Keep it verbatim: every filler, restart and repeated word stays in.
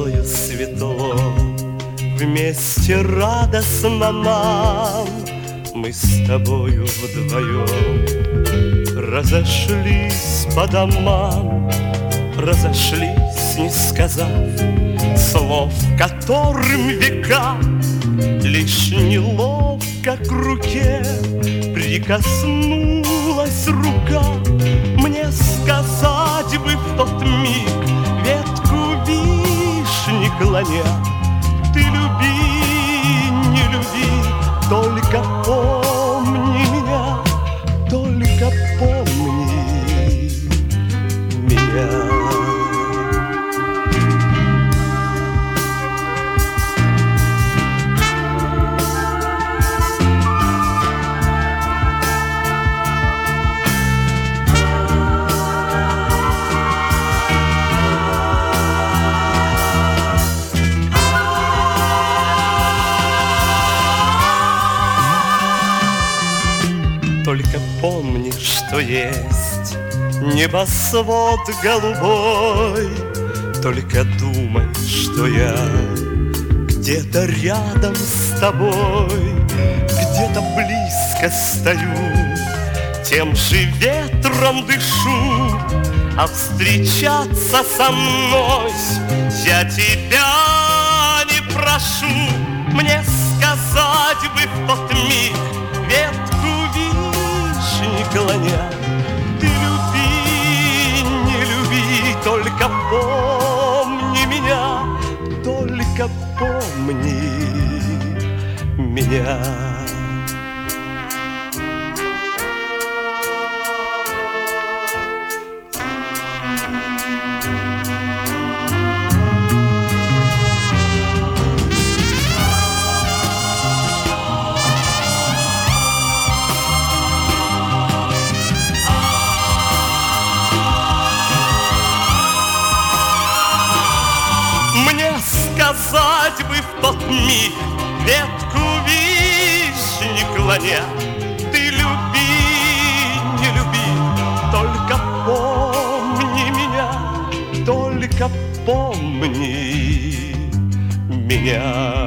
тобою светло, вместе радостно нам. Мы с тобою вдвоем разошлись по домам, разошлись, не сказав слов, которым века лишь неловко к руке прикоснулась рука. Мне сказать бы в тот миг, ветку вишни клоня: ты люби, не люби, только помни меня, только помни меня. Только помни, что есть небосвод голубой. Только думай, что я где-то рядом с тобой, где-то близко стою, тем же ветром дышу. А встречаться со мной я тебя не прошу. Мне сказать бы в тот миг, ветку вишни клоня: ты люби, не люби, только помни меня, только помни меня. Сказать бы в тот миг, ветку вишни клоня: ты люби, не люби, только помни меня, только помни меня.